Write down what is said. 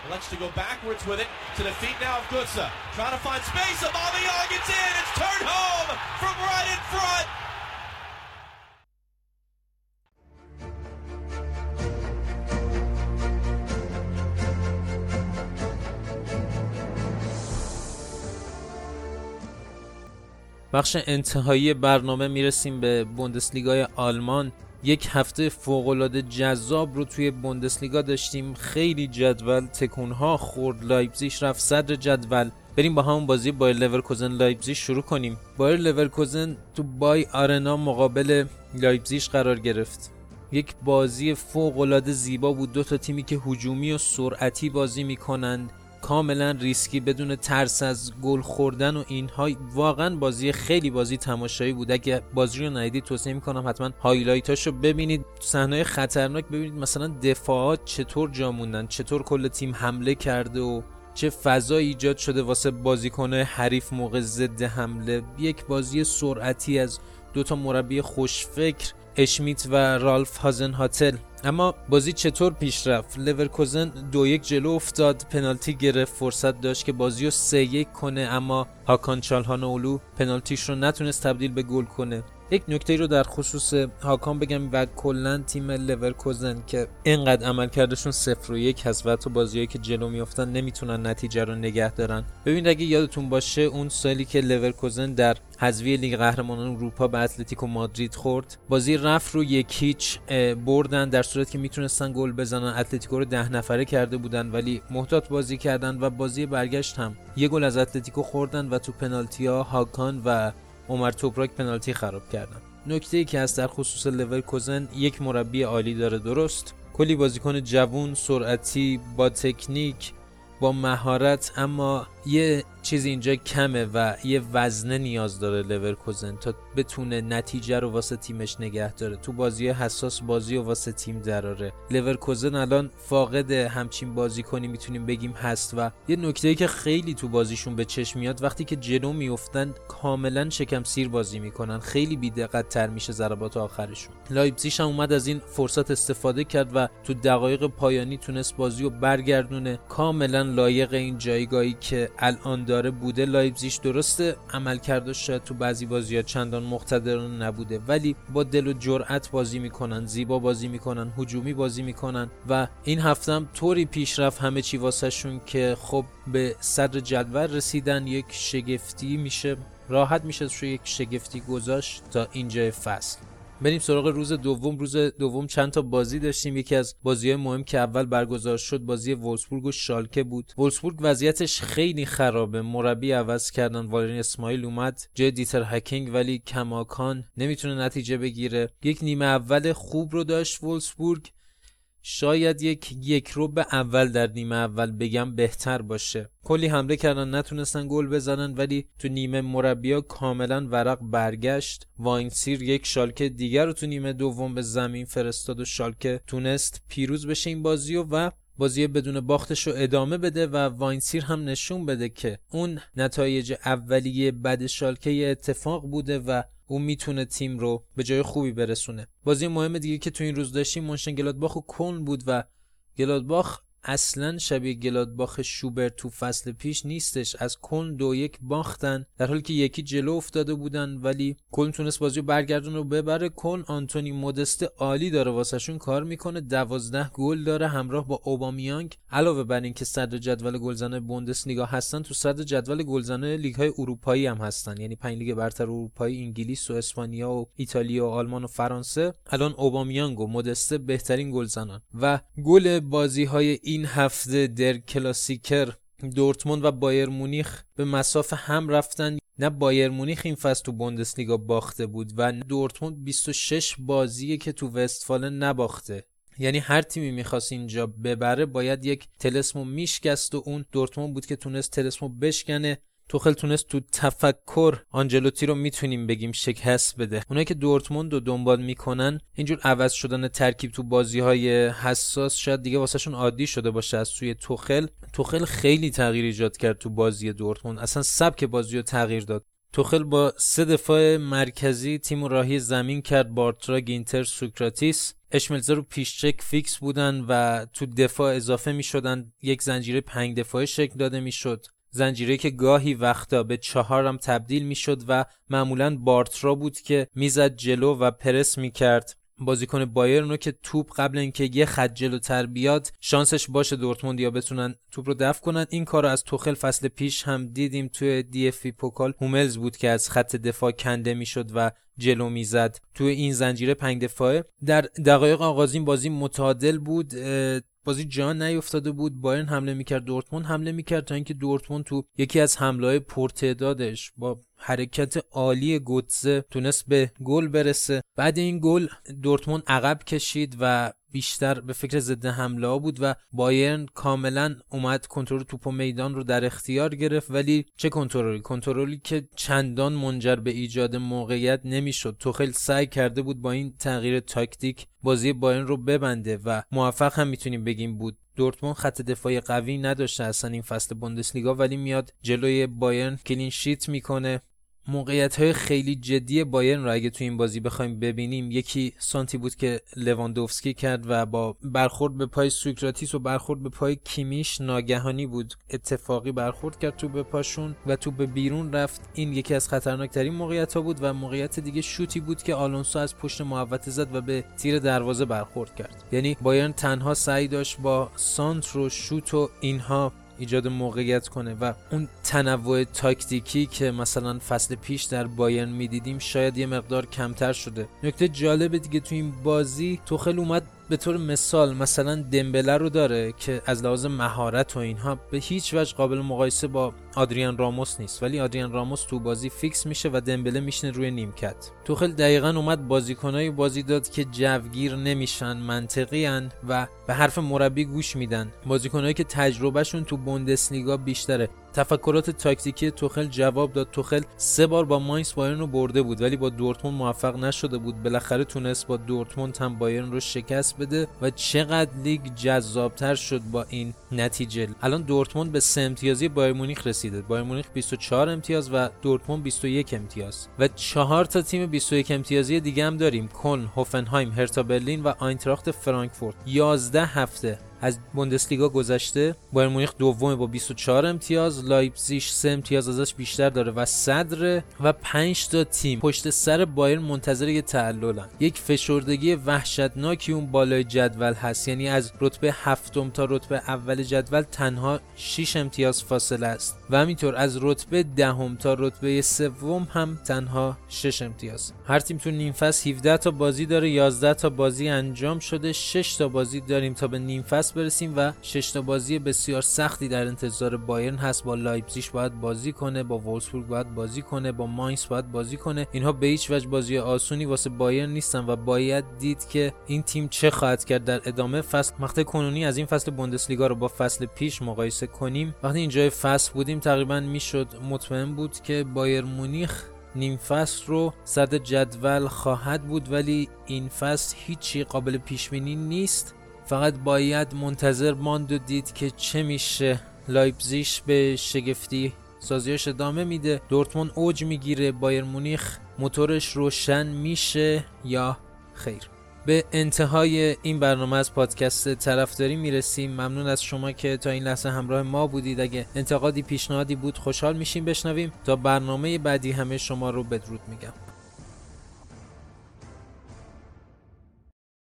Elects to go backwards with it to the feet now of Götze. Trying to find space. Aubameyang gets in. It's turned home from right in front. بخش انتهایی برنامه میرسیم به بوندسلیگای آلمان. یک هفته فوق‌العاده جذاب رو توی بوندسلیگا داشتیم. خیلی جدول تکون‌ها خورد. لایپزیگ رفت صدر جدول. بریم با همون بازی بایر لورکوزن لایپزیگ شروع کنیم. بایر لورکوزن تو بای آرنا مقابل لایپزیگ قرار گرفت. یک بازی فوق‌العاده زیبا بود. دو تا تیمی که هجومی و سرعتی بازی می‌کنند، کاملا ریسکی، بدون ترس از گل خوردن و اینها. واقعا بازی خیلی بازی تماشایی بود. اگه بازی رو ندیدید توصیه میکنم حتما هایلایتاشو ببینید. صحنه‌های خطرناک ببینید، مثلا دفاعات چطور جا موندن، چطور کل تیم حمله کرده و چه فضایی ایجاد شده واسه بازیکن‌های حریف موقع ضد حمله. یک بازی سرعتی از دو تا مربی خوشفکر، اشمیت و رالف هازنهاتل. اما بازی چطور پیش رفت؟ لورکوزن 2-1 جلو افتاد، پنالتی گرفت، فرصت داشت که بازی رو 3-1 کنه، اما هاکان چالهانوغلو پنالتیش رو نتونست تبدیل به گل کنه. یک نکته رو در خصوص هاکان بگم و کلا تیم لورکوزن که اینقدر عملکردشون 0-1 هست و تو بازیایی که جلو میافتن نمیتونن نتیجه رو نگه دارن. ببین اگه یادتون باشه اون سالی که لورکوزن در حذفی لیگ قهرمانان اروپا به اتلتیکو مادرید خورد، بازی رفت رو 1-0 بردن، در صورتی که میتونستن گل بزنن. اتلتیکو رو 10 نفره کرده بودن ولی محتاط بازی کردن و بازی برگشت هم یه گل از اتلتیکو خوردن و تو پنالتی‌ها هاکان و عمر توپراک پنالتی خراب کردن. نکته‌ای که از در خصوص لورکوزن، یک مربی عالی داره، درست، کلی بازیکن جوون، سرعتی، با تکنیک، با مهارت، اما یه چیز اینجا کمه و یه وزنه نیاز داره لورکوزن تا بتونه نتیجه رو واسه تیمش نگه داره، تو بازی حساس بازی رو واسه تیم دراره. لورکوزن الان فاقد همچین بازیکنی میتونیم بگیم هست و یه نکته‌ای که خیلی تو بازیشون به چشم میاد، وقتی که جلو میافتن کاملا شکم سیر بازی میکنن، خیلی بی‌دقت تر میشه ضربات آخرشون. لایپزیگ هم اومد از این فرصت استفاده کرد و تو دقایق پایانی تونست بازی رو برگردونه. کاملا لایق این جایگاهی که الان داره بوده. لایپزیگ درسته عملکردش شاید تو بعضی بازی‌ها چندان مقتدرانه نبوده، ولی با دل و جرأت بازی میکنن، زیبا بازی میکنن، هجومی بازی میکنن و این هفته هم طوری پیش رفت همه چی واسه شون که خب به صدر جدول رسیدن. یک شگفتی میشه، راحت میشه شو یک شگفتی گذاشت تا اینجای فصل. بریم سراغ روز دوم. روز دوم چند تا بازی داشتیم. یکی از بازی‌های مهم که اول برگزار شد بازی وولفسبورگ و شالکه بود. وولفسبورگ وضعیتش خیلی خرابه، مربی عوض کردن، والرین اسماعیل اومد جای دیتر هکینگ، ولی کماکان نمیتونه نتیجه بگیره. یک نیمه اول خوب رو داشت وولفسبورگ، شاید یک رو به اول در نیمه اول بگم بهتر باشه. کلی حمله کردن نتونستن گل بزنن، ولی تو نیمه مربی‌ها کاملا ورق برگشت. واینسیر یک شالکه دیگر رو تو نیمه دوم به زمین فرستاد و شالکه تونست پیروز بشه این بازیو و بازی بدون باختش رو ادامه بده و واینسیر هم نشون بده که اون نتایج اولیه بد شالکه یه اتفاق بوده و اون میتونه تیم رو به جای خوبی برسونه. بازی مهم دیگه که تو این روز داشتیم مونشنگلادباخ و کلن بود و گلادباخ اصلا شبیه گلادباخ شوبرت تو فصل پیش نیستش. از کلن 2-1 باختن در حالی که یکی جلو افتاده بودن، ولی کلن تونست بازی رو برگردون و ببره. کلن آنتونی مودست عالی داره واسهشون کار میکنه، 12 گل داره همراه با اوبامیانگ. علاوه بر این که صدر جدول گلزنای بوندسلیگا هستن، تو صدر جدول گلزنای لیگ‌های اروپایی هم هستن، یعنی 5 لیگ برتر اروپایی، انگلیس و اسپانیا و ایتالیا و آلمان و فرانسه. الان اوبامیانگ و مودست بهترین گلزنان. و گل بازی‌های این هفته در کلاسیکر دورتموند و بایر مونیخ به مسافه هم رفتن. نه بایر مونیخ این فصل تو بوندسلیگا باخته بود و دورتموند 26 بازیه که تو وستفالن نباخته، یعنی هر تیمی میخواست اینجا ببره باید یک طلسمو میشکست و اون دورتموند بود که تونست طلسمو بشکنه. توخل تونست تو تفکر آنجلوتی رو میتونیم بگیم شکست بده. اونایی که دورتموند رو دنبال میکنن، اینجور عوض شدن ترکیب تو بازی‌های حساس شاید دیگه واسهشون عادی شده باشه از سوی توخل خیلی تغییر ایجاد کرد تو بازی دورتموند، اصلا سبک بازی رو تغییر داد. توخل با 3 دفاع مرکزی تیم راهی زمین کرد: بارترا، گینتر، سوکراتیس. اشملزر و پیشچک فیکس بودن و تو دفاع اضافه می شدن. یک زنجیره 5 دفاعه شکل داده می شد، زنجیره که گاهی وقتا به 4 هم تبدیل می شد و معمولاً بارترا بود که میزد جلو و پرس می کرد بازیکن بایرن رو که توپ قبل اینکه یه خط جلوتر بیاد شانسش باشه دورتموند یا بتونن توپ رو دفع کنن. این کارو از توخل فصل پیش هم دیدیم توی دی اف بی پوکال. هوملز بود که از خط دفاع کنده میشد و جلو میزد. توی این زنجیره 5 دفاعه در دقایق آغازین بازی متعادل بود، بازی جان نیفتاده بود. بایرن حمله میکرد، دورتموند حمله میکرد، تا اینکه دورتموند تو یکی از حمله‌های پرتعدادش با حرکت عالی گوتزه تونست به گل برسه. بعد این گل دورتموند عقب کشید و بیشتر به فکر ضد حمله ها بود و بایرن کاملا اومد کنترل توپ و میدان رو در اختیار گرفت. ولی چه کنترلی که چندان منجر به ایجاد موقعیت نمیشد. توخل سعی کرده بود با این تغییر تاکتیک بازی بایرن رو ببنده و موفق هم میتونیم بگیم بود. دورتموند خط دفاعی قوی نداشته اصلا این فصل بوندسلیگا، ولی میاد جلوی بایرن کلین شیت میکنه. موقعیت‌های خیلی جدی بایرن رو اگه تو این بازی بخوایم ببینیم، یکی سانتی بود که لواندوفسکی کرد و با برخورد به پای سوکراتیس و برخورد به پای کیمیش ناگهانی بود، اتفاقی برخورد کرد تو به پاشون و تو به بیرون رفت. این یکی از خطرناکترین موقعیت‌ها بود. و موقعیت دیگه شوتی بود که آلونسو از پشت محوطه زد و به تیر دروازه برخورد کرد. یعنی بایرن تنها سعی داشت با سانتر و شوت و اینها ایجاد موقعیت کنه و اون تنوع تاکتیکی که مثلا فصل پیش در بایرن میدیدیم شاید یه مقدار کمتر شده. نکته جالب دیگه تو این بازی توخل اومد به طور مثال مثلا دمبله رو داره که از لحاظ مهارت و اینها به هیچ وجه قابل مقایسه با آدریان راموس نیست، ولی آدریان راموس تو بازی فیکس میشه و دمبله میشینه روی نیمکت. توخل دقیقاً اومد بازیکنای بازی داد که جوگیر نمیشن، منطقی ان و به حرف مربی گوش میدن، بازیکنایی که تجربهشون تو بوندسلیگا بیشتره. تفکرات تاکتیکی توخل جواب داد. توخل 3 بار با ماینس بایرن رو برده بود ولی با دورتموند موفق نشده بود. بالاخره تونست با دورتموند هم بایرن رو شکست بده و چقدر لیگ جذابتر شد با این نتیجه. الان دورتموند به 3 امتیازی بایر مونیخ رسیده. بایر مونیخ 24 امتیاز و دورتموند 21 امتیاز و 4 تا تیم 21 امتیازی دیگه هم داریم: کلن، هوفنهایم، هرتا برلین و آینتراخت فرانکفورت. 11 هفته از بوندسلیگا گذشته، بایر مونیخ دومه با 24 امتیاز، لایپزیگ 3 امتیاز ازش بیشتر داره و صدر و 5 تا تیم پشت سر بایرن منتظر یه تعللن. یک فشردگی وحشتناکی اون بالای جدول هست، یعنی از رتبه 7 تا رتبه اول جدول تنها 6 امتیاز فاصله است و همینطور از رتبه 10 تا رتبه 3 هم تنها 6 امتیاز. هر تیم تو نیم فصل 17 تا بازی داره، 11 تا بازی انجام شده، 6 تا بازی داریم تا به نیم فصل برسیم و 6 تا بازی بسیار سختی در انتظار بایرن هست. با لایپزیگ باید بازی کنه، با وولفسبورگ باید بازی کنه، با ماینس باید بازی کنه. اینها به هیچ وجه بازی آسونی واسه بایرن نیستن و باید دید که این تیم چه خواهد کرد در ادامه فصل. مقطع کنونی از این فصل بوندسلیگا رو با فصل پیش مقایسه کنیم، وقتی اینجای فصل بودیم تقریبا میشد مطمئن بود که بایر مونیخ نیم فصل رو صدر جدول خواهد بود، ولی این فصل هیچی قابل پیش بینی نیست. فقط باید منتظر ماند و دید که چه میشه. لایپزیگ به شگفتی سازیاش ادامه میده، دورتموند اوج میگیره، بایر مونیخ موتورش روشن میشه یا خیر. به انتهای این برنامه از پادکست طرفداری میرسیم. ممنون از شما که تا این لحظه همراه ما بودید. اگه انتقادی پیشنهادی بود خوشحال میشیم بشنویم. تا برنامه بعدی همه شما رو بدرود میگم.